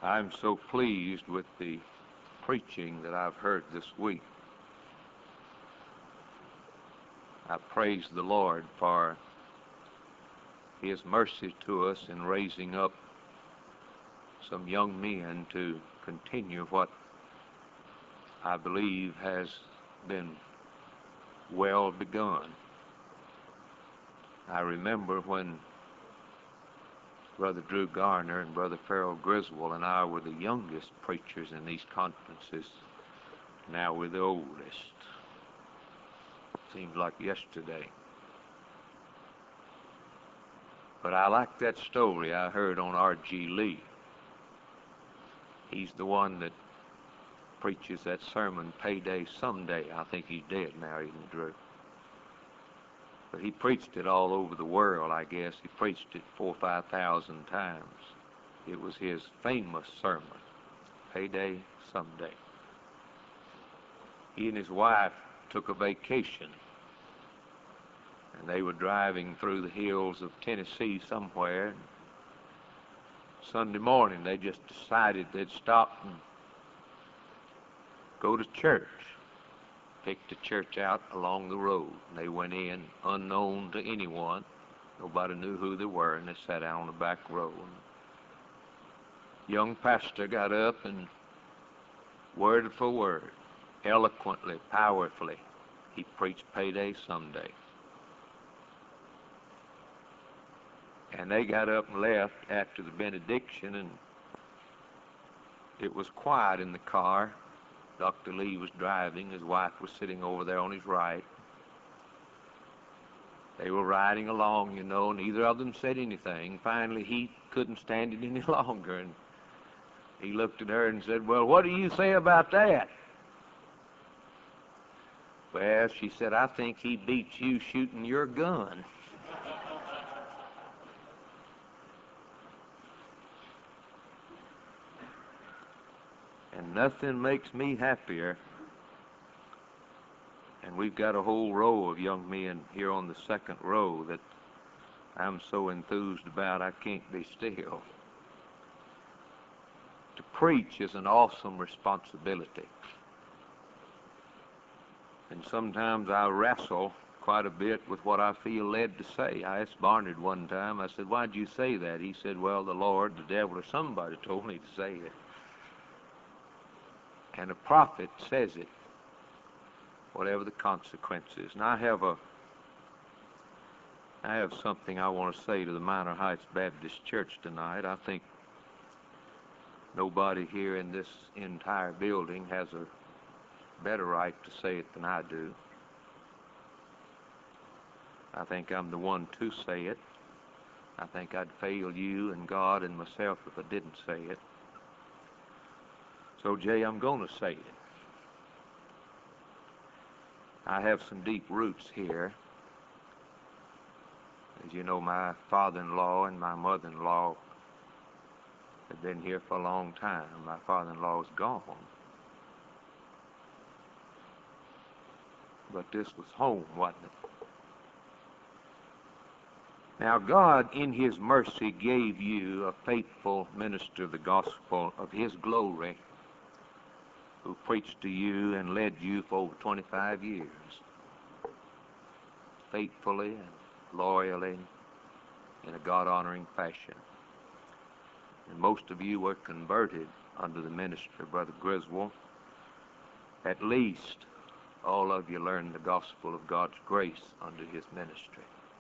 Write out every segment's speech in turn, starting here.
I'm so pleased with the preaching that I've heard this week. I praise the Lord for His mercy to us in raising up some young men to continue what I believe has been well begun. I remember when Brother Drew Garner and Brother Farrell Griswold and I were the youngest preachers in these conferences. Now we're the oldest. Seems like yesterday. But I like that story I heard on R.G. Lee. He's the one that preaches that sermon, Payday Someday. I think he's dead now, isn't he, Drew? But he preached it all over the world, I guess. He preached it 4,000 or 5,000 times. It was his famous sermon, Payday Someday. He and his wife took a vacation, and they were driving through the hills of Tennessee somewhere. Sunday morning, they just decided they'd stop and go to church. Picked the church out along the road. And they went in unknown to anyone. Nobody knew who they were, and they sat down on the back row. And the young pastor got up and word for word, eloquently, powerfully, he preached Payday Someday. And they got up and left after the benediction, and it was quiet in the car. Dr. Lee was driving. His wife was sitting over there on his right. They were riding along, you know. Neither of them said anything. Finally, he couldn't stand it any longer, and he looked at her and said, "Well, what do you say about that?" "Well," she said, "I think he beat you shooting your gun." And nothing makes me happier. And we've got a whole row of young men here on the second row that I'm so enthused about I can't be still. To preach is an awesome responsibility. And sometimes I wrestle quite a bit with what I feel led to say. I asked Barnard one time, I said, "Why'd you say that?" He said, "Well, the Lord, the devil, or somebody told me to say it." And a prophet says it, whatever the consequences. And I have something I want to say to the Minor Heights Baptist Church tonight. I think nobody here in this entire building has a better right to say it than I do. I think I'm the one to say it. I think I'd fail you and God and myself if I didn't say it. So, Jay, I'm going to say it. I have some deep roots here. As you know, my father-in-law and my mother-in-law have been here for a long time. My father-in-law is gone. But this was home, wasn't it? Now, God, in His mercy, gave you a faithful minister of the gospel of His glory, who preached to you and led you for over 25 years, faithfully and loyally, in a God-honoring fashion. And most of you were converted under the ministry of Brother Griswold. At least all of you learned the gospel of God's grace under his ministry.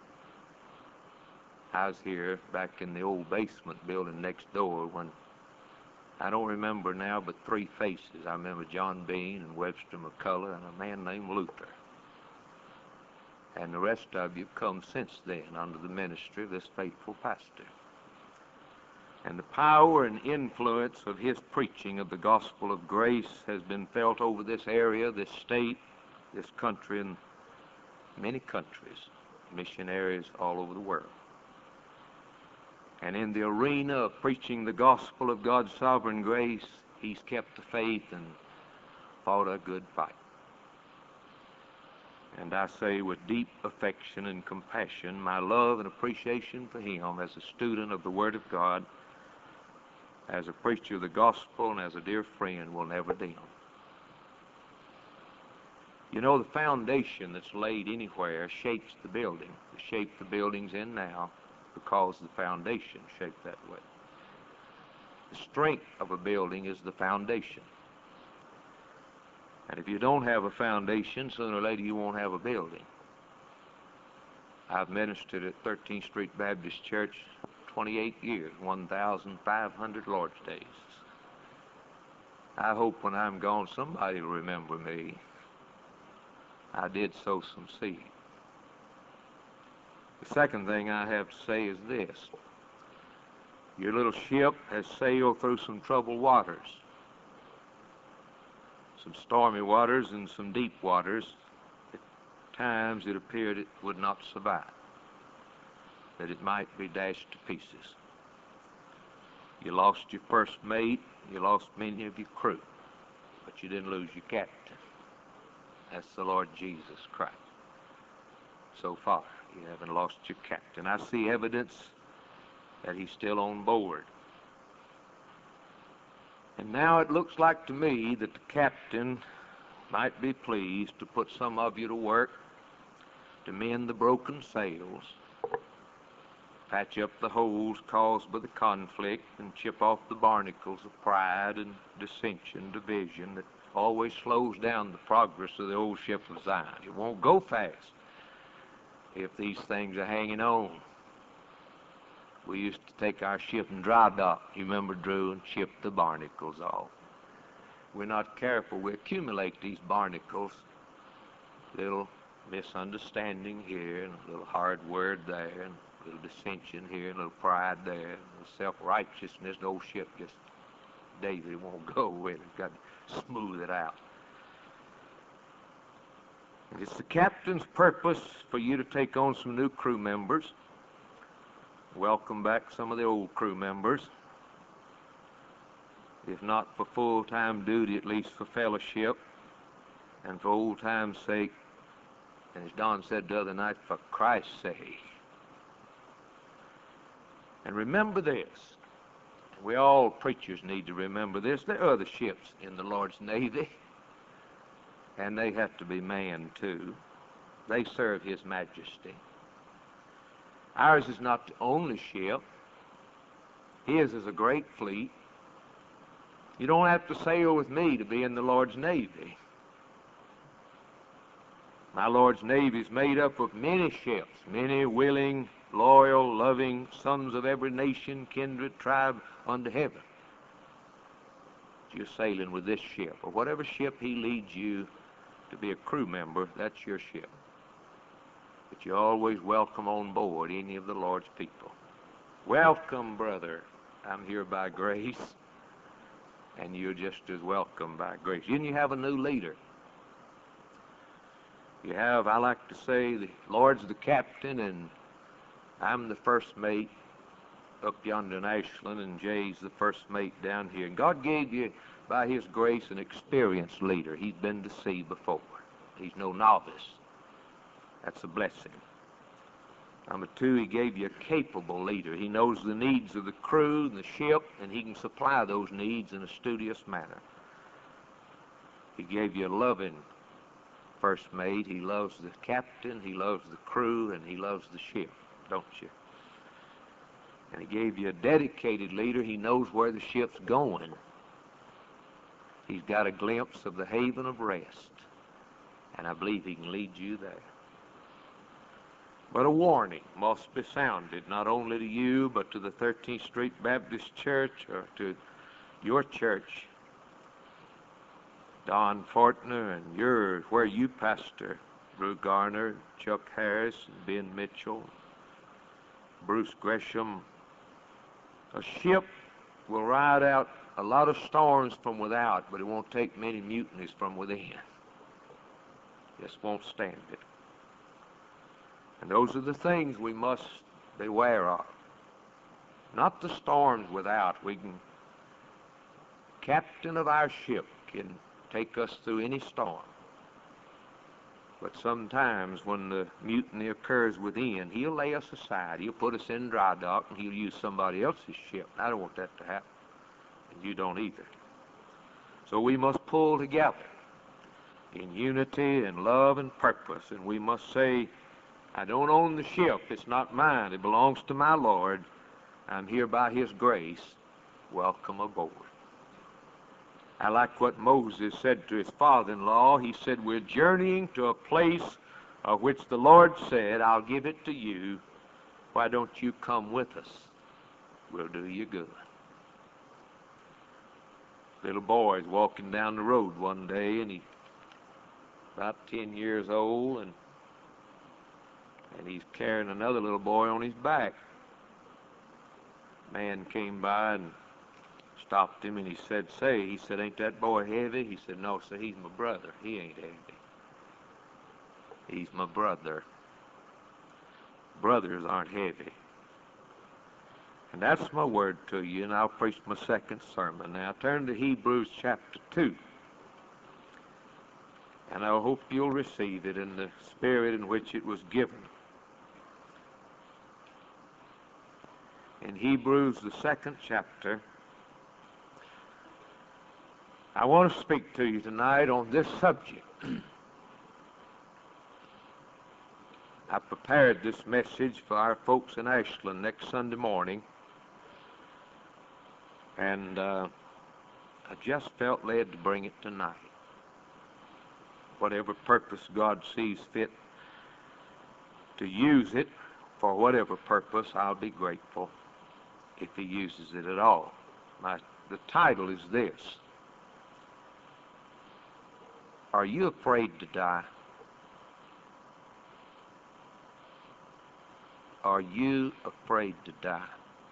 I was here back in the old basement building next door when, I don't remember now, but 3 faces. I remember John Bean and Webster McCullough and a man named Luther. And the rest of you have come since then under the ministry of this faithful pastor. And the power and influence of his preaching of the gospel of grace has been felt over this area, this state, this country, and many countries, missionaries all over the world. And in the arena of preaching the gospel of God's sovereign grace, he's kept the faith and fought a good fight. And I say with deep affection and compassion, my love and appreciation for him as a student of the Word of God, as a preacher of the gospel and as a dear friend, will never dim. You know, the foundation that's laid anywhere shapes the building. The shape the building's in now because the foundation shaped that way. The strength of a building is the foundation. And if you don't have a foundation, sooner or later you won't have a building. I've ministered at 13th Street Baptist Church 28 years, 1,500 Lord's days. I hope when I'm gone somebody will remember me. I did sow some seed. The second thing I have to say is this. Your little ship has sailed through some troubled waters, some stormy waters and some deep waters. At times it appeared it would not survive, that it might be dashed to pieces. You lost your first mate, you lost many of your crew, but you didn't lose your captain. That's the Lord Jesus Christ. So far, you haven't lost your captain. I see evidence that he's still on board. And now it looks like to me that the captain might be pleased to put some of you to work to mend the broken sails, patch up the holes caused by the conflict, and chip off the barnacles of pride and dissension, division that always slows down the progress of the old ship of Zion. It won't go fast if these things are hanging on. We used to take our ship and dry dock, you remember, Drew, and chip the barnacles off. We're not careful. We accumulate these barnacles, little misunderstanding here, and a little hard word there, and a little dissension here, and a little pride there, and a little self-righteousness. The old ship just, David won't go with it. It's got to smooth it out. And it's the captain's purpose for you to take on some new crew members. Welcome back some of the old crew members. If not for full-time duty, at least for fellowship and for old time's sake, and as Don said the other night, for Christ's sake. And remember this. We all preachers need to remember this. There are other ships in the Lord's Navy, and they have to be manned too. They serve His Majesty. Ours is not the only ship. His is a great fleet. You don't have to sail with me to be in the Lord's Navy. My Lord's Navy is made up of many ships, many willing, loyal, loving sons of every nation, kindred, tribe under heaven. You're sailing with this ship, or whatever ship He leads you to be a crew member, that's your ship. But you're always welcome on board any of the Lord's people. Welcome, brother. I'm here by grace, and you're just as welcome by grace. Then you have a new leader. You have, I like to say, the Lord's the captain, and I'm the first mate up yonder in Ashland, and Jay's the first mate down here. And God gave you, by His grace, an experienced leader. He's been to sea before. He's no novice. That's a blessing. Number two, He gave you a capable leader. He knows the needs of the crew and the ship, and He can supply those needs in a studious manner. He gave you a loving first mate. He loves the captain, He loves the crew, and He loves the ship, don't you? And He gave you a dedicated leader. He knows where the ship's going. He's got a glimpse of the haven of rest, and I believe He can lead you there. But a warning must be sounded, not only to you, but to the 13th Street Baptist Church, or to your church, Don Fortner, and yours, where you pastor, Drew Garner, Chuck Harris, and Ben Mitchell, Bruce Gresham. A ship will ride out a lot of storms from without, but it won't take many mutinies from within. Just won't stand it. And those are the things we must beware of. Not the storms without. Captain of our ship can take us through any storm. But sometimes when the mutiny occurs within, He'll lay us aside. He'll put us in dry dock, and He'll use somebody else's ship. I don't want that to happen. You don't either. So we must pull together in unity and love and purpose. And we must say, I don't own the ship. It's not mine. It belongs to my Lord. I'm here by His grace. Welcome aboard. I like what Moses said to his father-in-law. He said, we're journeying to a place of which the Lord said, I'll give it to you. Why don't you come with us? We'll do you good. Little boy's walking down the road one day, and he's about 10 years old, and he's carrying another little boy on his back. Man came by and stopped him, and he said, ain't that boy heavy? He said, no, sir, he's my brother. He ain't heavy. He's my brother. Brothers aren't heavy. And that's my word to you, and I'll preach my second sermon. Now turn to Hebrews chapter 2. And I hope you'll receive it in the spirit in which it was given. In Hebrews, the second chapter, I want to speak to you tonight on this subject. I prepared this message for our folks in Ashland next Sunday morning, and I just felt led to bring it tonight. Whatever purpose God sees fit to use it, for whatever purpose, I'll be grateful if He uses it at all. The title is this: Are you afraid to die? Are you afraid to die?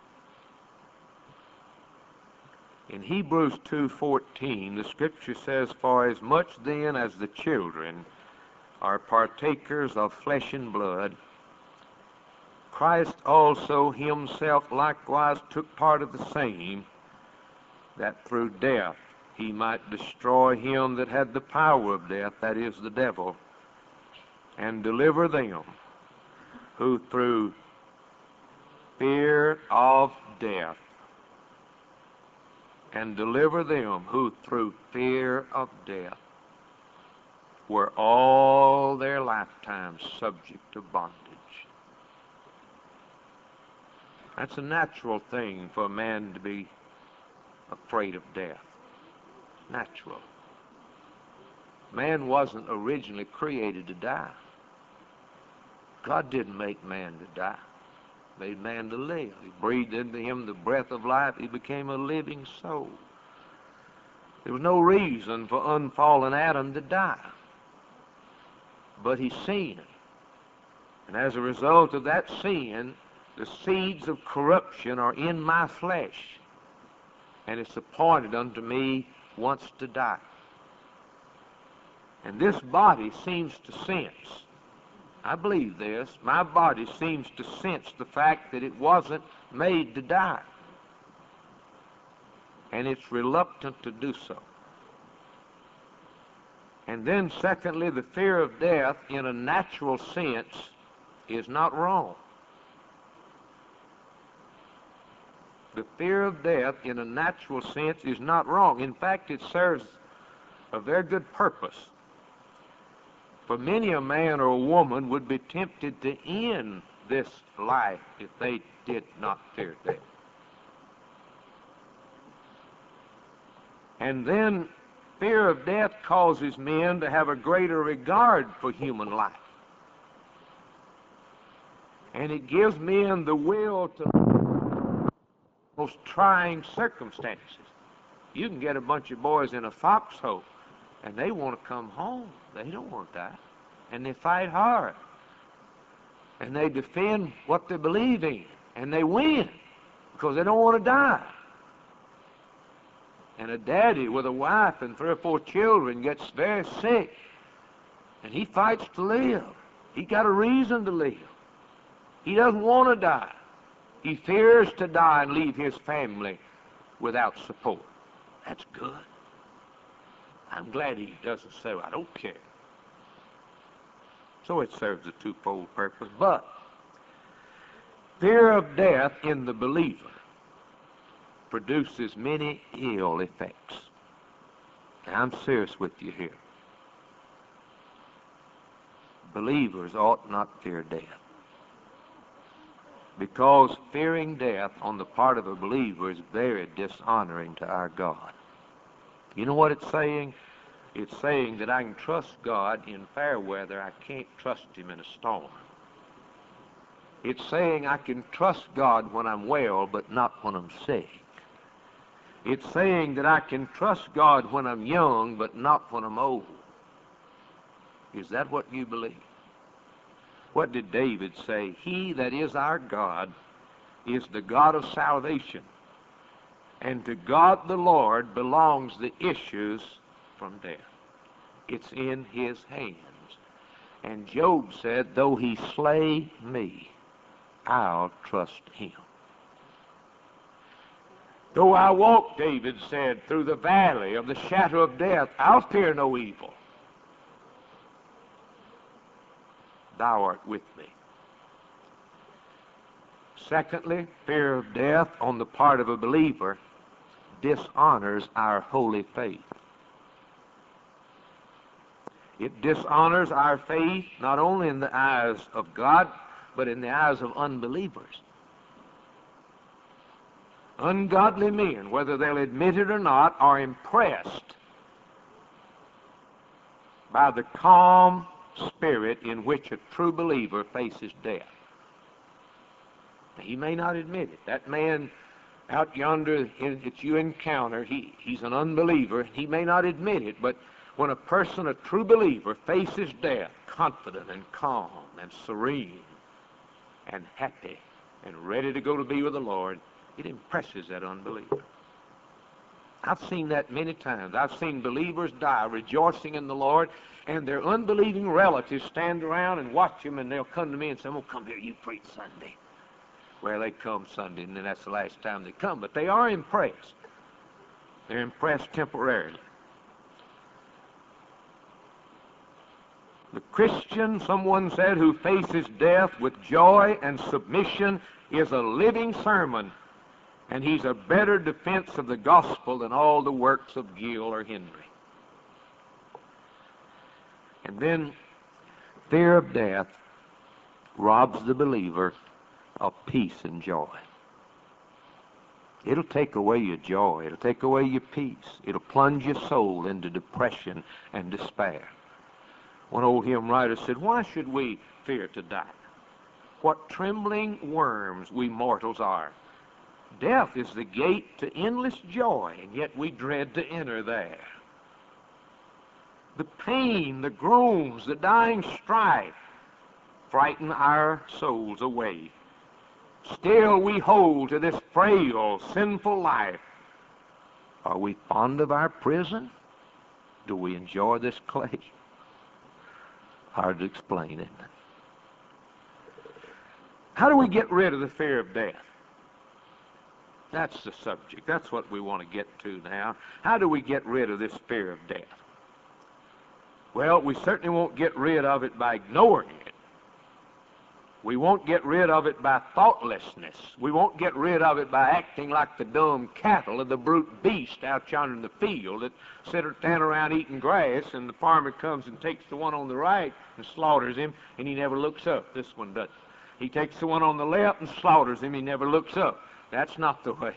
In Hebrews 2:14, the Scripture says, For as much then as the children are partakers of flesh and blood, Christ also Himself likewise took part of the same, that through death He might destroy him that had the power of death, that is, the devil, and deliver them who through fear of death, were all their lifetimes subject to bondage. That's a natural thing for a man to be afraid of death. Natural. Man wasn't originally created to die. God didn't make man to die. He made man to live. He breathed into him the breath of life. He became a living soul. There was no reason for unfallen Adam to die. But he sinned. And as a result of that sin, the seeds of corruption are in my flesh. And it's appointed unto me once to die. And this body seems to sense, I believe this, my body seems to sense the fact that it wasn't made to die. And it's reluctant to do so. And then secondly, the fear of death in a natural sense is not wrong. The fear of death in a natural sense is not wrong. In fact, it serves a very good purpose. For many a man or a woman would be tempted to end this life if they did not fear death. And then fear of death causes men to have a greater regard for human life. And it gives men the will to most trying circumstances. You can get a bunch of boys in a foxhole, and they want to come home. They don't want to die. And they fight hard. And they defend what they believe in. And they win because they don't want to die. And a daddy with a wife and 3 or 4 children gets very sick, and he fights to live. He got a reason to live. He doesn't want to die. He fears to die and leave his family without support. That's good. I'm glad he doesn't say, I don't care. So it serves a twofold purpose. But fear of death in the believer produces many ill effects. Now, I'm serious with you here. Believers ought not fear death, because fearing death on the part of a believer is very dishonoring to our God. You know what it's saying? It's saying that I can trust God in fair weather. I can't trust Him in a storm. It's saying I can trust God when I'm well, but not when I'm sick. It's saying that I can trust God when I'm young, but not when I'm old. Is that what you believe? What did David say? He that is our God is the God of salvation, and to God the Lord belongs the issues from death. It's in His hands. And Job said, though He slay me, I'll trust Him. Though I walk, David said, through the valley of the shadow of death, I'll fear no evil. Thou art with me. Secondly, fear of death on the part of a believer dishonors our holy faith. It dishonors our faith not only in the eyes of God, but in the eyes of unbelievers. Ungodly men, whether they'll admit it or not, are impressed by the calm spirit in which a true believer faces death. He may not admit it. That man out yonder that you encounter, he's an unbeliever. He may not admit it, but when a person, a true believer, faces death confident and calm and serene and happy and ready to go to be with the Lord, it impresses that unbeliever. I've seen that many times. I've seen believers die rejoicing in the Lord, and their unbelieving relatives stand around and watch them, and they'll come to me and say, "Oh, come here, you preach Sunday." Well, they come Sunday, and then that's the last time they come. But they are impressed. They're impressed temporarily. The Christian, someone said, who faces death with joy and submission is a living sermon, and he's a better defense of the gospel than all the works of Gill or Henry. And then fear of death robs the believer of peace and joy. It'll take away your joy. It'll take away your peace. It'll plunge your soul into depression and despair. One old hymn writer said, "Why should we fear to die? What trembling worms we mortals are. Death is the gate to endless joy, and yet we dread to enter there. The pain, the groans, the dying strife frighten our souls away. Still we hold to this frail, sinful life. Are we fond of our prison? Do we enjoy this clay?" Hard to explain, isn't it? How do we get rid of the fear of death? That's the subject. That's what we want to get to now. How do we get rid of this fear of death? Well, we certainly won't get rid of it by ignoring it. We won't get rid of it by thoughtlessness. We won't get rid of it by acting like the dumb cattle or the brute beast out yonder in the field that sit or stand around eating grass, and the farmer comes and takes the one on the right and slaughters him, and he never looks up. This one doesn't. He takes the one on the left and slaughters him. He never looks up. That's not the way.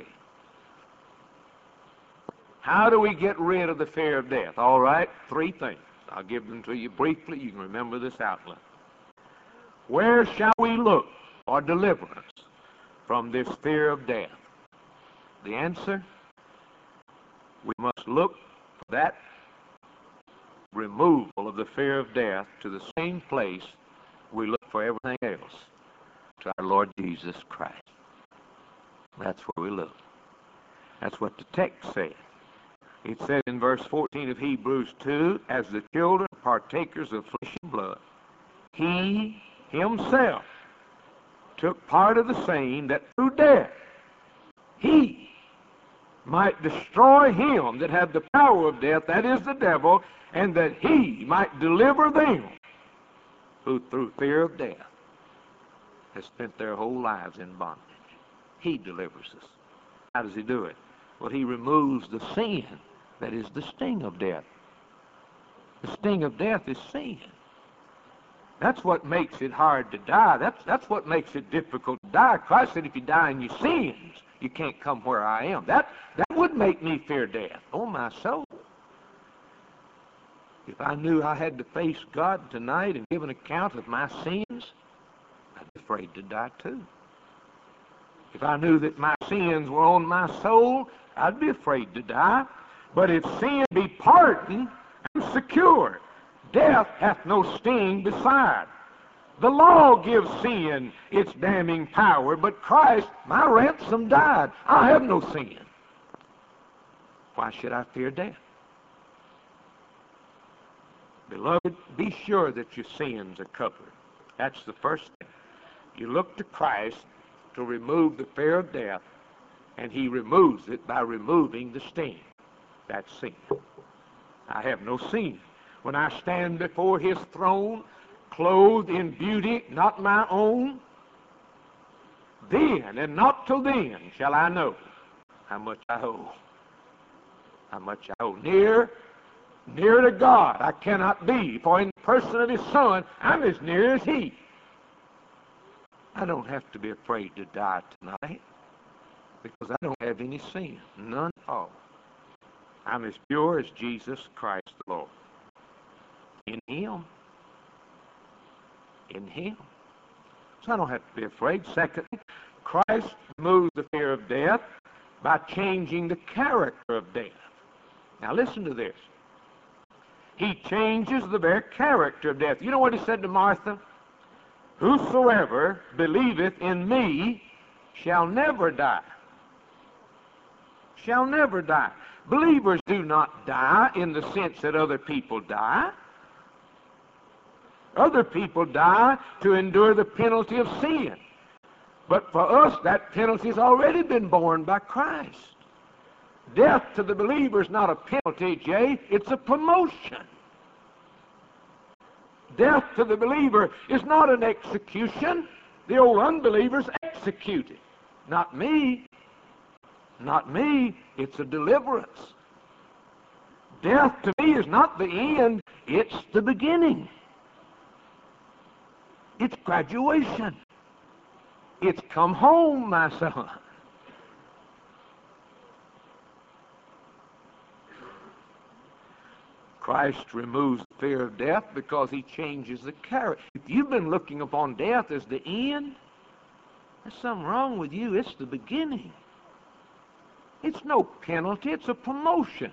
How do we get rid of the fear of death? All right, 3 things. I'll give them to you briefly. You can remember this outline. Where shall we look for deliverance from this fear of death? The answer, we must look for that removal of the fear of death to the same place we look for everything else, to our Lord Jesus Christ. That's where we look. That's what the text says. It says in verse 14 of Hebrews 2, "As the children partakers of flesh and blood, He Himself took part of the same, that through death He might destroy him that had the power of death, that is the devil, and that He might deliver them who through fear of death have spent their whole lives in bondage." He delivers us. How does he do it? Well, he removes the sin that is the sting of death. The sting of death is sin. That's what makes it hard to die. That's what makes it difficult to die. Christ said, if you die in your sins, you can't come where I am. That would make me fear death. Oh, my soul. If I knew I had to face God tonight and give an account of my sins, I'd be afraid to die too. If I knew that my sins were on my soul, I'd be afraid to die. But if sin be pardoned, I'm secure. Death hath no sting beside. The law gives sin its damning power, but Christ, my ransom, died. I have no sin. Why should I fear death? Beloved, be sure that your sins are covered. That's the first thing. You look to Christ to remove the fear of death, and he removes it by removing the sting. That's sin. I have no sin. When I stand before his throne, clothed in beauty not my own, then and not till then shall I know how much I owe. How much I owe. Near to God I cannot be, for in the person of his Son I'm as near as he. I don't have to be afraid to die tonight because I don't have any sin, none at all. I'm as pure as Jesus Christ the Lord. In him. In him. So I don't have to be afraid. Secondly, Christ removes the fear of death by changing the character of death. Now listen to this. He changes the very character of death. You know what he said to Martha? Whosoever believeth in me shall never die. Shall never die. Believers do not die in the sense that other people die. Other people die to endure the penalty of sin. But for us, that penalty has already been borne by Christ. Death to the believer is not a penalty, Jay. It's a promotion. Death to the believer is not an execution. The old unbelievers executed. Not me. Not me. It's a deliverance. Death to me is not the end. It's the beginning. It's graduation. It's come home, my son. Christ removes the fear of death because he changes the character. If you've been looking upon death as the end, there's something wrong with you. It's the beginning. It's no penalty. It's a promotion.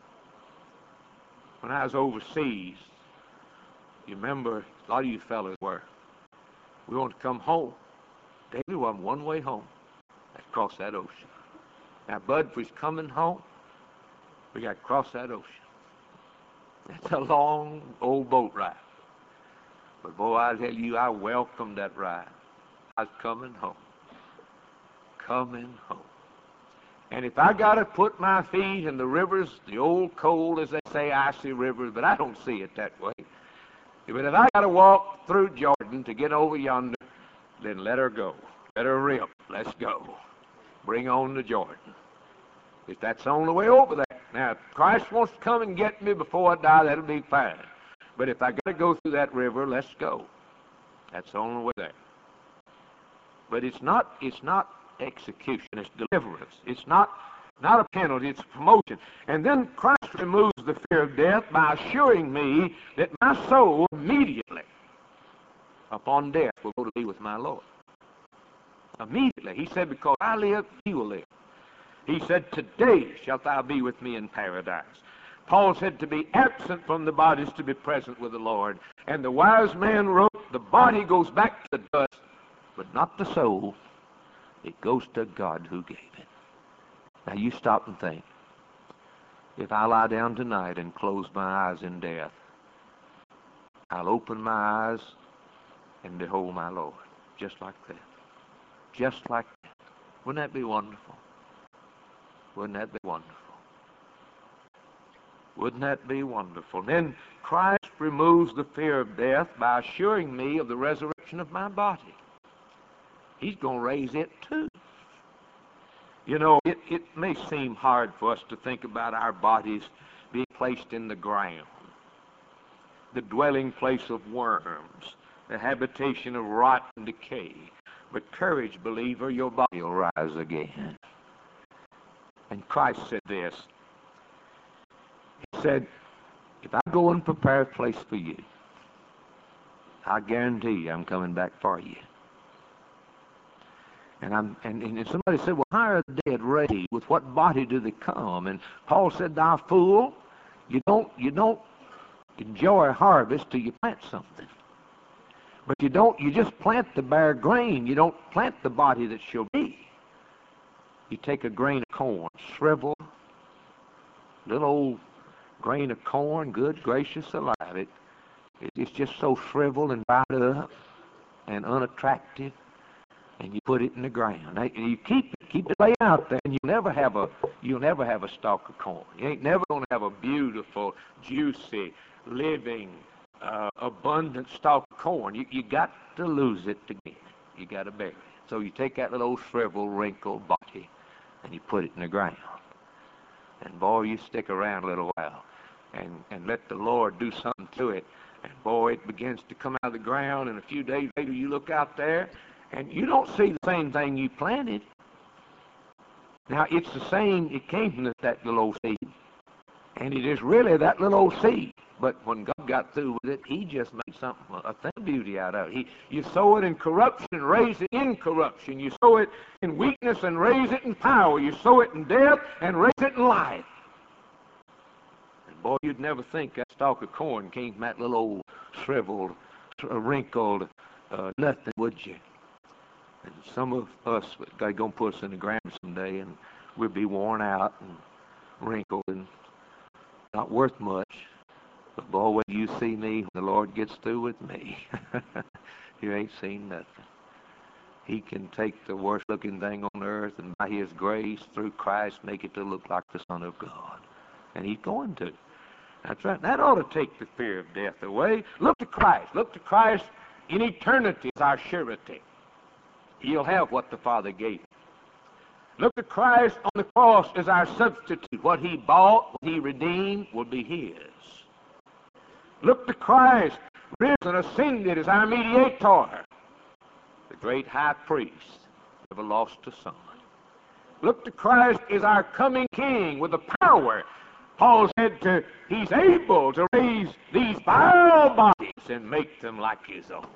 When I was overseas, you remember, a lot of you fellas were. We wanted to come home. David was one way home. Across that ocean. Now, Bud, if we's coming home, we got to cross that ocean. It's a long old boat ride. But boy, I tell you, I welcomed that ride. I was coming home. Coming home. And if I got to put my feet in the rivers, the old cold, as they say, icy rivers, but I don't see it that way. But if I got to walk through Jordan to get over yonder, then let her go. Let her rip. Let's go. Bring on the Jordan. If that's the only way over there. Now, if Christ wants to come and get me before I die, that'll be fine. But if I got to go through that river, let's go. That's the only way there. But it's not execution. It's deliverance. It's not a penalty. It's a promotion. And then Christ removes the fear of death by assuring me that my soul immediately upon death will go to be with my Lord. Immediately. He said, because I live, he will live. He said, today shalt thou be with me in paradise. Paul said, to be absent from the body is to be present with the Lord. And the wise man wrote, the body goes back to the dust, but not the soul. It goes to God who gave it. Now you stop and think. If I lie down tonight and close my eyes in death, I'll open my eyes and behold my Lord. Just like that. Just like that. Wouldn't that be wonderful? Wouldn't that be wonderful? Wouldn't that be wonderful? And then Christ removes the fear of death by assuring me of the resurrection of my body. He's going to raise it too. You know, it may seem hard for us to think about our bodies being placed in the ground, the dwelling place of worms, the habitation of rot and decay. But courage, believer, your body will rise again. And Christ said this. He said, if I go and prepare a place for you, I guarantee you I'm coming back for you. And somebody said, well, how are the dead raised? With what body do they come? And Paul said, thou fool, you don't enjoy a harvest till you plant something. But you just plant the bare grain. You don't plant the body that shall be. You take a grain of corn, shrivel, little old grain of corn, good gracious alive. It's just so shriveled and dried up and unattractive, and you put it in the ground. You keep it laid out there, and you'll never have a stalk of corn. You ain't never going to have a beautiful, juicy, living, abundant stalk of corn. You got to lose it to get it. You got to bury it. So you take that little old shriveled, wrinkled body, and you put it in the ground. And boy, you stick around a little while, and let the Lord do something to it. And boy, it begins to come out of the ground, and a few days later you look out there, and you don't see the same thing you planted. Now, it's the same, it came from that little old seed, and it is really that little old seed. But when God got through with it, He just made something, a thing of beauty out of it. You sow it in corruption and raise it in corruption. You sow it in weakness and raise it in power. You sow it in death and raise it in life. And boy, you'd never think that stalk of corn came from that little old shriveled, wrinkled nothing, would you? And some of us, God's going to put us in the ground someday, and we'll be worn out and wrinkled and not worth much. But boy, when you see me, when the Lord gets through with me, you ain't seen nothing. He can take the worst looking thing on earth and by His grace through Christ make it to look like the Son of God. And He's going to. That's right. That ought to take the fear of death away. Look to Christ. Look to Christ in eternity as our surety. He'll have what the Father gave him. Look to Christ on the cross as our substitute. What He bought, what He redeemed, will be His. Look to Christ, risen, ascended, as our mediator, the great high priest, never lost a son. Look to Christ as our coming King with the power. Paul said He's able to raise these vile bodies and make them like His own.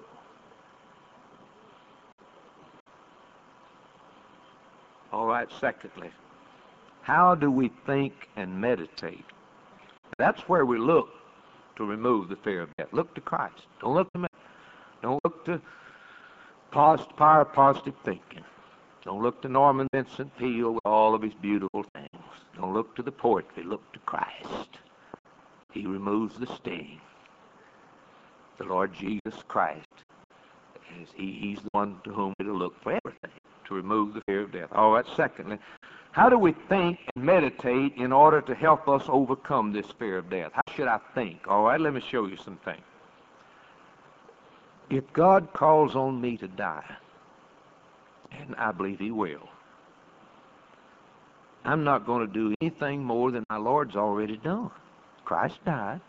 All right, secondly, how do we think and meditate? That's where we look to remove the fear of death. Look to Christ. Don't look to me. Don't look to power of positive thinking. Don't look to Norman Vincent Peale with all of his beautiful things. Don't look to the poetry. Look to Christ. He removes the sting. The Lord Jesus Christ. He's the one to whom we to look for everything, to remove the fear of death. All right, secondly, how do we think and meditate in order to help us overcome this fear of death? How should I think? All right, let me show you some things. If God calls on me to die, and I believe He will, I'm not going to do anything more than my Lord's already done. Christ died.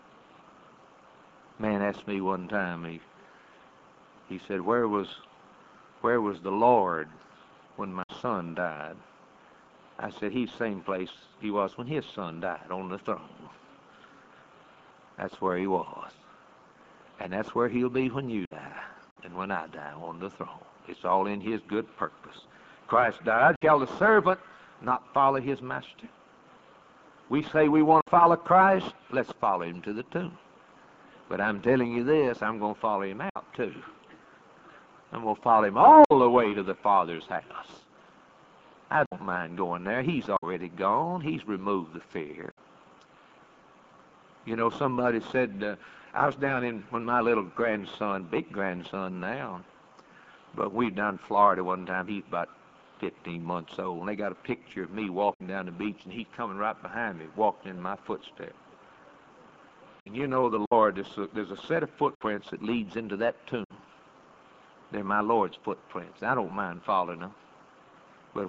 Man asked me one time, he said, where was the Lord when my son died? I said, He's the same place He was when His son died, on the throne. That's where He was. And that's where He'll be when you die and when I die, on the throne. It's all in His good purpose. Christ died. Shall the servant not follow his master? We say we want to follow Christ. Let's follow Him to the tomb. But I'm telling you this, I'm going to follow Him out too. I'm going to follow Him all the way to the Father's house. I don't mind going there. He's already gone. He's removed the fear. You know, somebody said, I was down in, when my little grandson, big grandson now, but we down in Florida one time, he's about 15 months old, and they got a picture of me walking down the beach, and he's coming right behind me, walking in my footsteps. And you know the Lord, there's a set of footprints that leads into that tomb. They're my Lord's footprints. I don't mind following them. But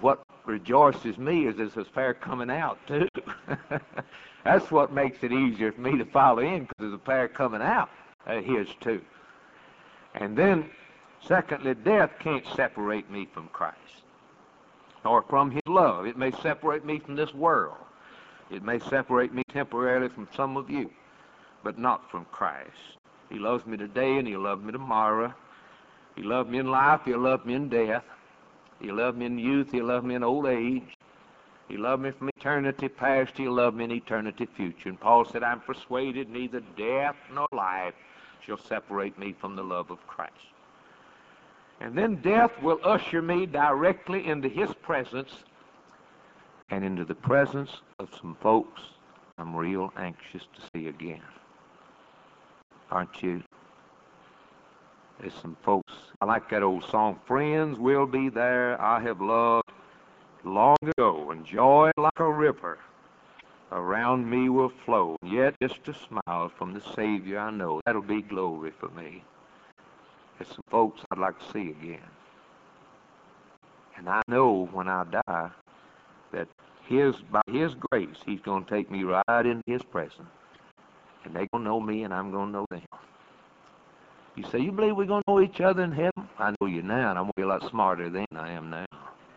rejoices me is there's a fair coming out, too. That's what makes it easier for me to follow in, because there's a fair coming out of his, too. And then, secondly, death can't separate me from Christ or from his love. It may separate me from this world. It may separate me temporarily from some of you, but not from Christ. He loves me today and he'll love me tomorrow. He loved me in life, he'll love me in death. He'll love me in youth, he'll love me in old age. He loved me from eternity past, he'll love me in eternity future. And Paul said, I'm persuaded neither death nor life shall separate me from the love of Christ. And then death will usher me directly into his presence and into the presence of some folks I'm real anxious to see again. Aren't you? There's some folks, I like that old song, friends will be there I have loved long ago, and joy like a river around me will flow. Yet just a smile from the Savior I know, that'll be glory for me. There's some folks I'd like to see again. And I know when I die that by his grace, he's going to take me right into his presence. And they're going to know me and I'm going to know them. You say, you believe we're going to know each other in heaven? I know you now, and I'm going to be a lot smarter than I am now.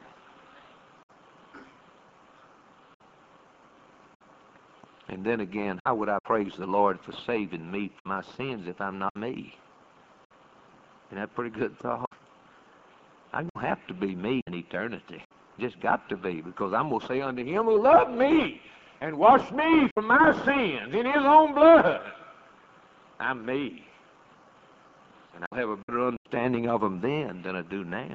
And then again, how would I praise the Lord for saving me from my sins if I'm not me? Isn't that a pretty good thought? I'm going to have to be me in eternity. Just got to be, because I'm going to say unto him who loved me and washed me from my sins in his own blood, I'm me. And I'll have a better understanding of him then than I do now.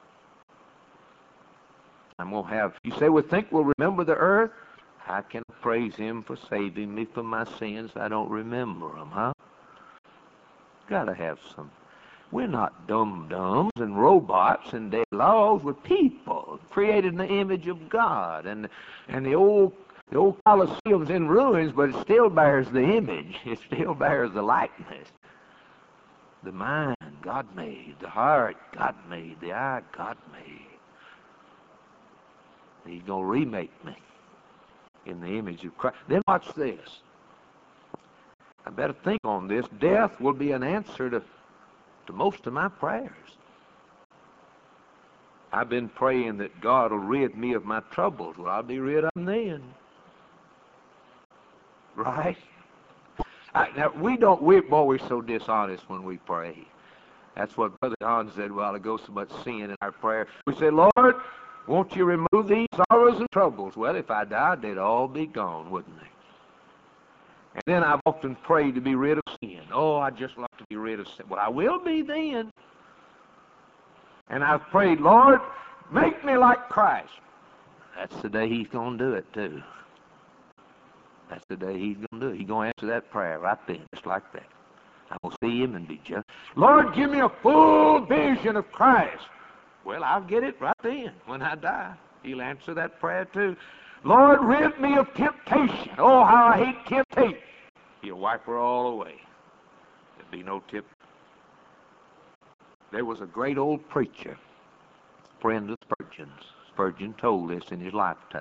I'm going to have, you say, well, think we'll remember the earth? How can I praise him for saving me from my sins? I don't remember them, huh? Got to have some. We're not dum-dums and robots and dead laws. We're people created in the image of God. And the old Colosseum's in ruins, but it still bears the image. It still bears the likeness. The mind, God made. The heart, God made. The eye, God made. He's going to remake me in the image of Christ. Then watch this. I better think on this. Death will be an answer to most of my prayers. I've been praying that God will rid me of my troubles. Well, I'll be rid of them then. Right? Now, we're so dishonest when we pray. That's what Brother Don said a while ago, so much sin in our prayer. We say, Lord, won't you remove these sorrows and troubles? Well, if I died, they'd all be gone, wouldn't they? And then I've often prayed to be rid of sin. Oh, I'd just like to be rid of sin. Well, I will be then. And I've prayed, Lord, make me like Christ. That's the day he's going to do it, too. That's the day he's going to do it. He's going to answer that prayer right then, just like that. I'm going to see him and be just. Lord, give me a full vision of Christ. Well, I'll get it right then when I die. He'll answer that prayer, too. Lord, rid me of temptation. Oh, how I hate temptation. He'll wipe her all away. There'll be no tip. There was a great old preacher, friend of Spurgeon's. Spurgeon told this in his lifetime.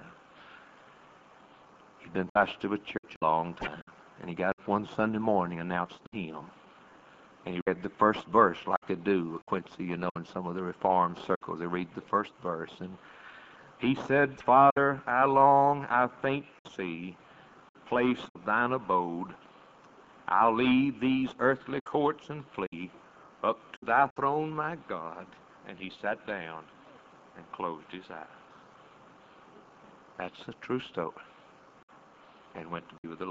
He'd been pastor of a church a long time. And he got up one Sunday morning and announced the hymn. And he read the first verse like they do at Quincy, you know, in some of the Reformed circles. They read the first verse. And he said, Father, I long, I faint to see the place of thine abode. I'll leave these earthly courts and flee up to thy throne, my God. And he sat down and closed his eyes. That's the true story. And went to be with the Lord.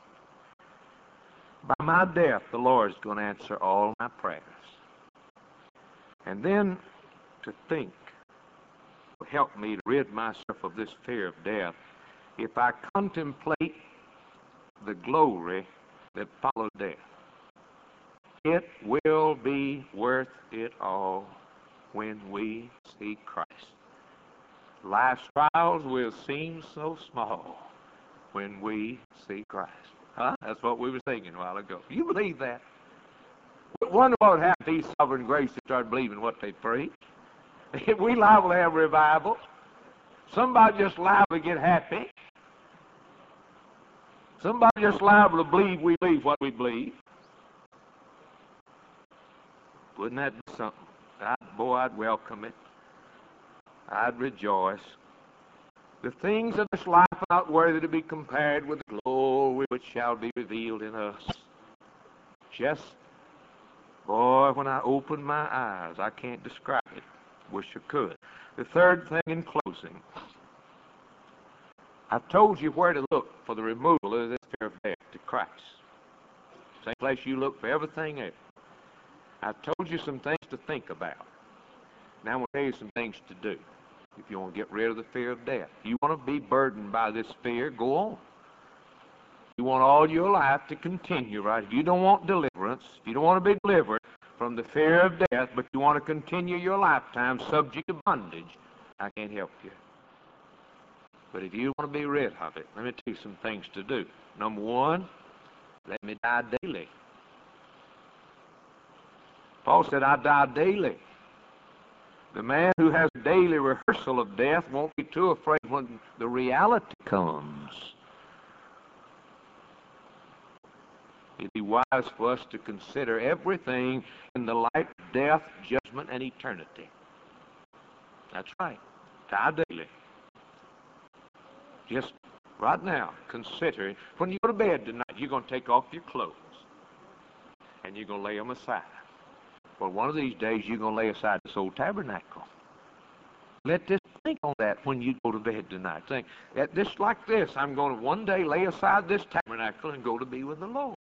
By my death, the Lord's going to answer all my prayers. And then to think will help me to rid myself of this fear of death if I contemplate the glory that follows death. It will be worth it all when we see Christ. Life's trials will seem so small when we see Christ. Huh? That's what we were singing a while ago. You believe that? Wonder what happened to these sovereign grace that started believing what they preach. We liable to have revival. Somebody just liable to get happy. Somebody just liable to believe we believe what we believe. Wouldn't that be something? Boy, I'd welcome it. I'd rejoice. The things of this life are not worthy to be compared with the glory which shall be revealed in us. Just, boy, when I open my eyes, I can't describe it. Wish I could. The third thing in closing, I've told you where to look for the removal of this fear of death, to Christ. Same place you look for everything else. I've told you some things to think about. Now I'm going to tell you some things to do if you want to get rid of the fear of death. If you want to be burdened by this fear, go on. You want all your life to continue, right? If you don't want deliverance, if you don't want to be delivered from the fear of death, but you want to continue your lifetime subject to bondage, I can't help you. But if you want to be rid of it, let me tell you some things to do. Number one, let me die daily. Paul said, I die daily. The man who has a daily rehearsal of death won't be too afraid when the reality comes. It'd be wise for us to consider everything in the light of death, judgment, and eternity. That's right. Die daily. Just right now, consider it. When you go to bed tonight, you're going to take off your clothes and you're going to lay them aside. Well, one of these days, you're going to lay aside this old tabernacle. Think on that when you go to bed tonight. Think, just like this, I'm going to one day lay aside this tabernacle and go to be with the Lord.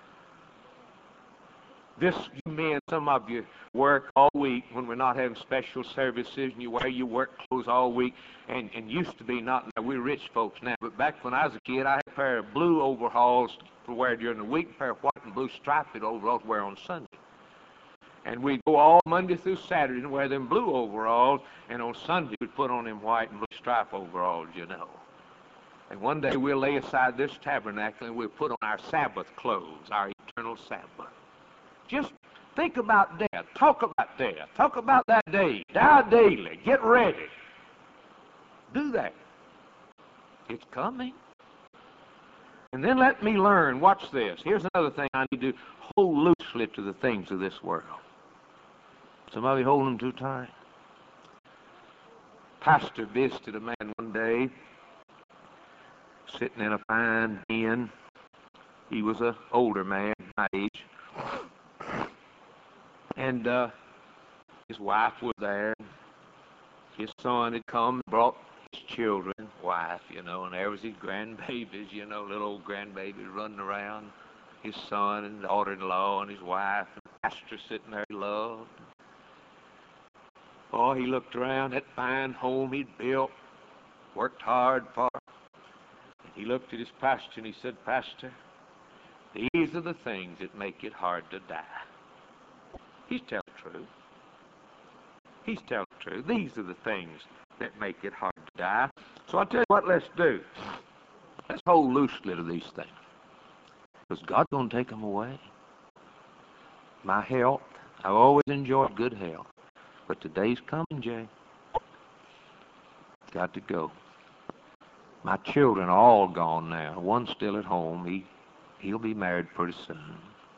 This, you men, some of you work all week when we're not having special services, and you wear your work clothes all week, and used to be not, we're rich folks now, but back when I was a kid, I had a pair of blue overalls to wear during the week, a pair of white and blue striped overalls to wear on Sunday. And we'd go all Monday through Saturday and wear them blue overalls, and on Sunday we'd put on them white and blue striped overalls, you know. And one day we'll lay aside this tabernacle and we'll put on our Sabbath clothes, our eternal Sabbath. Just think about death. Talk about death. Talk about that day. Die daily. Get ready. Do that. It's coming. And then let me learn. Watch this. Here's another thing I need to hold loosely to the things of this world. Some of you hold them too tight. Pastor visited a man one day, sitting in a fine inn. He was an older man, my age. And his wife was there. His son had come and brought his children, wife, you know, and there was his grandbabies, you know, little old grandbabies running around. His son and daughter-in-law and his wife, and the pastor sitting there he loved. Oh, he looked around that fine home he'd built, worked hard for. And he looked at his pastor and he said, Pastor, these are the things that make it hard to die. He's telling the truth. He's telling the truth. These are the things that make it hard to die. So I'll tell you what, let's do. Let's hold loosely to these things. Because God's going to take them away. My health, I've always enjoyed good health. But today's coming, Jay. Got to go. My children are all gone now. One's still at home. He'll be married pretty soon.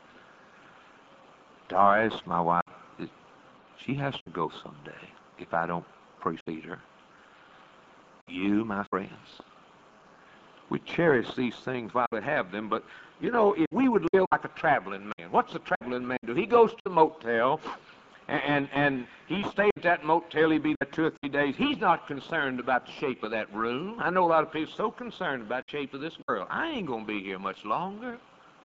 Doris, my wife, she has to go someday if I don't precede her. You, my friends, we cherish these things while we have them, but, you know, if we would live like a traveling man, what's a traveling man do? He goes to the motel, and he stays at that motel, he'll be there 2 or 3 days. He's not concerned about the shape of that room. I know a lot of people so concerned about the shape of this world. I ain't going to be here much longer.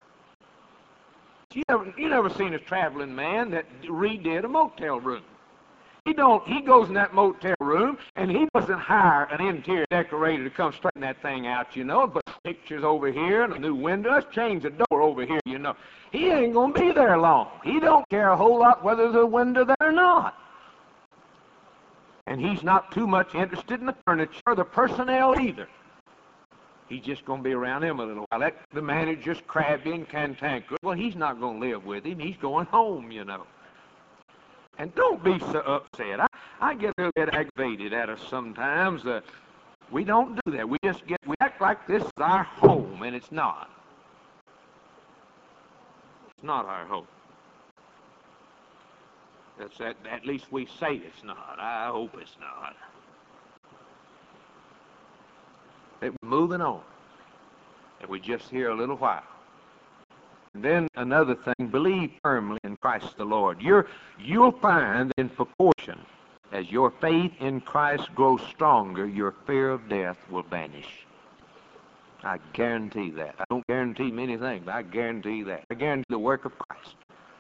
You never seen a traveling man that redid a motel room. He goes in that motel room, and he doesn't hire an interior decorator to come straighten that thing out, you know, but pictures over here and a new window. Let's change the door over here, you know. He ain't going to be there long. He don't care a whole lot whether there's a window there or not. And he's not too much interested in the furniture or the personnel either. He's just going to be around him a little while. The manager's crabby and cantankerous. Well, he's not going to live with him. He's going home, you know. And don't be so upset. I get a little bit aggravated at us sometimes. We don't do that. We act like this is our home, and it's not. It's not our home. At least we say it's not. I hope it's not. We're moving on. And we just here a little while. And then another thing, believe firmly in Christ the Lord. You'll find in proportion as your faith in Christ grows stronger, your fear of death will vanish. I guarantee that. I don't guarantee many things, but I guarantee that. I guarantee the work of Christ.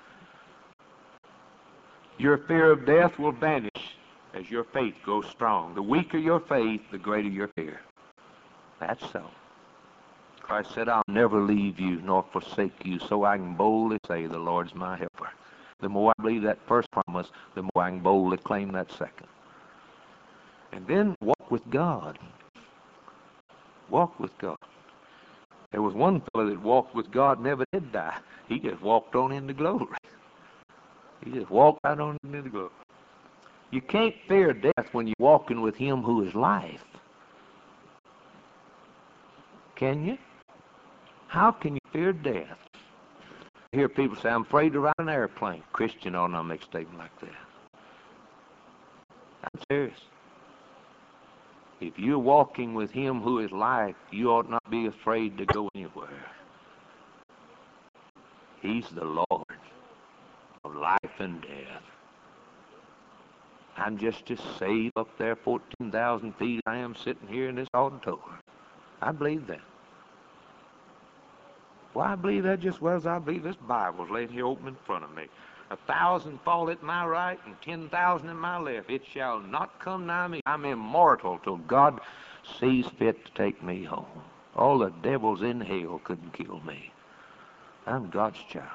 Your fear of death will vanish as your faith grows strong. The weaker your faith, the greater your fear. That's so. Christ said, I'll never leave you nor forsake you, so I can boldly say the Lord's my helper. The more I believe that first promise, the more I can boldly claim that second. And then walk with God. Walk with God. There was one fellow that walked with God, never did die. He just walked on into glory. He just walked right on into glory. You can't fear death when you're walking with Him who is life. Can you? How can you fear death? I hear people say, I'm afraid to ride an airplane. Christian ought not make a statement like that. I'm serious. If you're walking with Him who is life, you ought not be afraid to go anywhere. He's the Lord of life and death. I'm just as safe up there 14,000 feet as I am sitting here in this auditorium. I believe that. Well, I believe that just as well as I believe this Bible's laid here open in front of me. 1,000 fall at my right and 10,000 at my left. It shall not come nigh me. I'm immortal till God sees fit to take me home. All the devils in hell couldn't kill me. I'm God's child.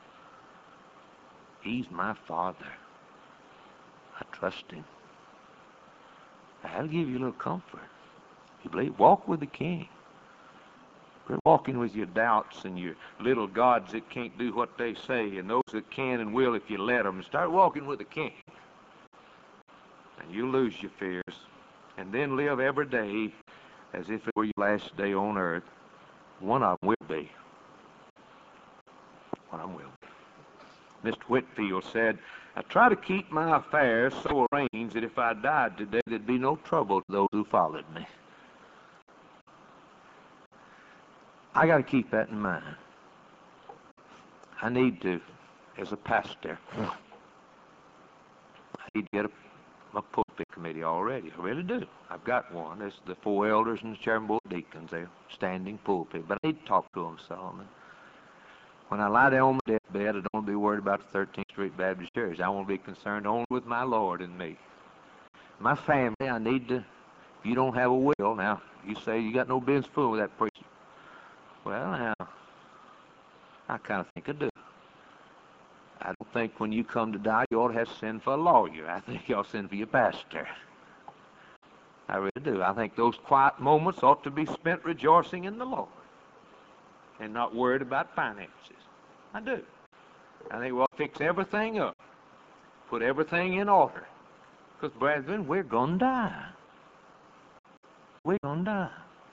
He's my Father. I trust Him. That'll give you a little comfort. You believe? Walk with the King. Quit walking with your doubts and your little gods that can't do what they say and those that can and will if you let them. Start walking with the King. And you'll lose your fears. And then live every day as if it were your last day on earth. One of them will be. One of them will be. Mr. Whitfield said, I try to keep my affairs so arranged that if I died today, there'd be no trouble to those who followed me. I got to keep that in mind. I need to, as a pastor, I need to get a pulpit committee already. I really do. I've got one. It's the 4 elders and the chairman board of deacons. They're standing pulpit. But I need to talk to them some. When I lie down on my deathbed, I don't want to be worried about the 13th Street Baptist Church. I want to be concerned only with my Lord and me. My family, I need to, if you don't have a will, now, you say you got no business fooling with that preacher. Well, now, I kind of think I do. I don't think when you come to die, you ought to have to send for a lawyer. I think you ought to send for your pastor. I really do. I think those quiet moments ought to be spent rejoicing in the Lord and not worried about finances. I do. I think we ought to fix everything up, put everything in order. Because, brethren, we're going to die. We're going to die.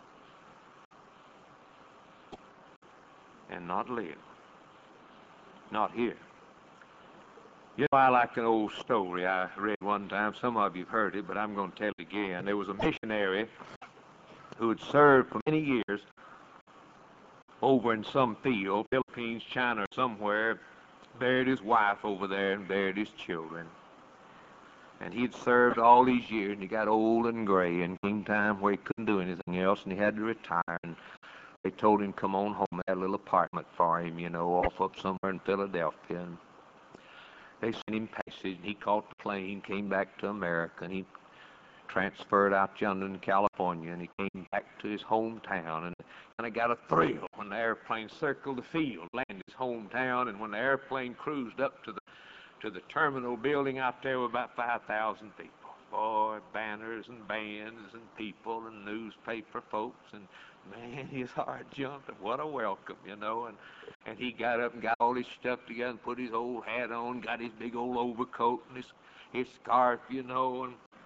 And not live. Not here. You know, I like an old story I read one time. Some of you have heard it, but I'm going to tell it again. There was a missionary who had served for many years over in some field, Philippines, China, or somewhere, buried his wife over there and buried his children. And he'd served all these years, and he got old and gray, and came time where he couldn't do anything else, and he had to retire. And they told him, come on home. They had a little apartment for him, you know, off up somewhere in Philadelphia. And they sent him passage, and he caught the plane, came back to America, and he transferred out yonder in California, and he came back to his hometown. And I got a thrill when the airplane circled the field, landed his hometown, and when the airplane cruised up to the terminal building out there with about 5,000 people. Boy, banners and bands and people and newspaper folks, and man, his heart jumped. What a welcome, you know. And he got up and got all his stuff together and put his old hat on, got his big old overcoat and his scarf, you know, and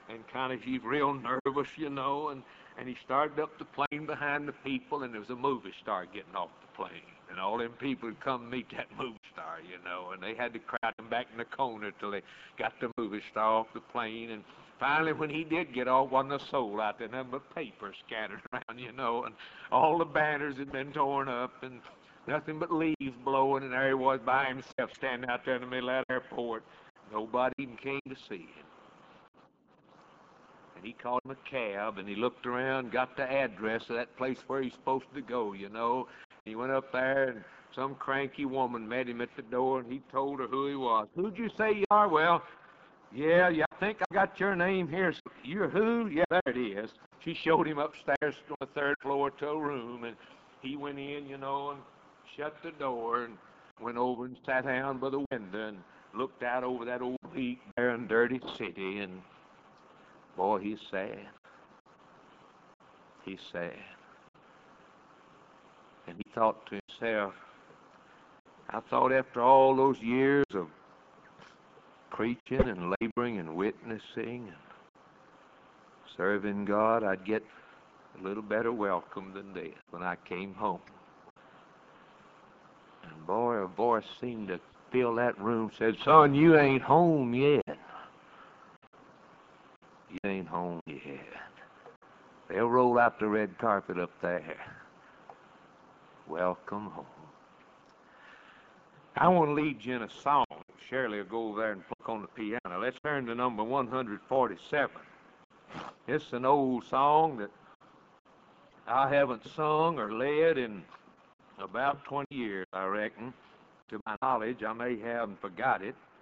and kind of he's real nervous, and he started up the plane behind the people, and there was a movie star getting off the plane. And all them people had come meet that movie star, and they had to crowd him back in the corner till they got the movie star off the plane. And finally, when he did get off, wasn't a soul out there, nothing but papers scattered around, and all the banners had been torn up, and nothing but leaves blowing, and there he was by himself standing out there in the middle of that airport. Nobody even came to see him. And he called him a cab, and he looked around, got the address of that place where he's supposed to go, He went up there, and some cranky woman met him at the door, and he told her who he was. Who'd you say you are? Well, yeah, I think I got your name here. So you're who? Yeah, there it is. She showed him upstairs on the third floor to a room, and he went in, and shut the door and went over and sat down by the window and looked out over that old bleak, barren, dirty city, and boy, he's sad. He's sad. And he thought to himself, I thought after all those years of preaching and laboring and witnessing and serving God, I'd get a little better welcome than this when I came home. And boy, a voice seemed to fill that room, said, son, you ain't home yet. You ain't home yet. They'll roll out the red carpet up there. Welcome home. I want to lead you in a song. Shirley will go over there and pluck on the piano. Let's turn to number 147. It's an old song that I haven't sung or led in about 20 years, I reckon. To my knowledge, I may have and forgot it.